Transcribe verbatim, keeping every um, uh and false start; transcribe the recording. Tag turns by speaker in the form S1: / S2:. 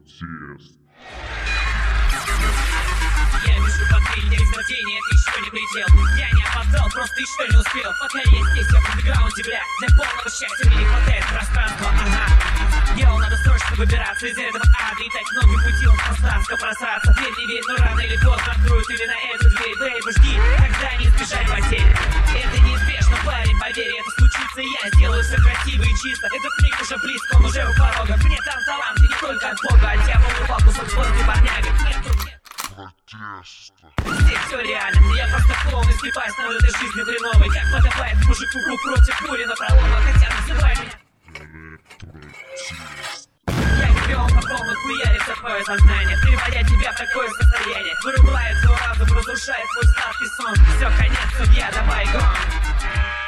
S1: Протест.
S2: Я вижу под день рождения, ты еще не прилетел. Я не опоздал, просто еще не успел. Пока я здесь, я в андеграунде, бля. Для полного счастья мне не хватает пространства, ага. Дело надо срочно выбираться из этого ада. И так многим путем пространство просраться. Верь, не верь, но рано или поздно откроют или на эту дверь. Бэйбы, жди, когда не избежать потерь. Это неизбежно, парень, поверь, это случится. Я сделаю все красиво и чисто. Этот миг уже близко, он уже у порога. Мне там талант, и не только от Бога. От дьявола фокус, он сложный парняга. Нет, нет.
S1: Протеста.
S2: Здесь все реально, я просто полностью пасть над этой жизнью хреновой. Как подобает мужику против пули на проломах. Хотя называй меня
S1: Протест.
S2: я гребём по полной хуярится твое сознание, приводя тебя в такое состояние. Вырубает твой разум, разрушает твой сладкий сон. Все, конец, судья, давай гон.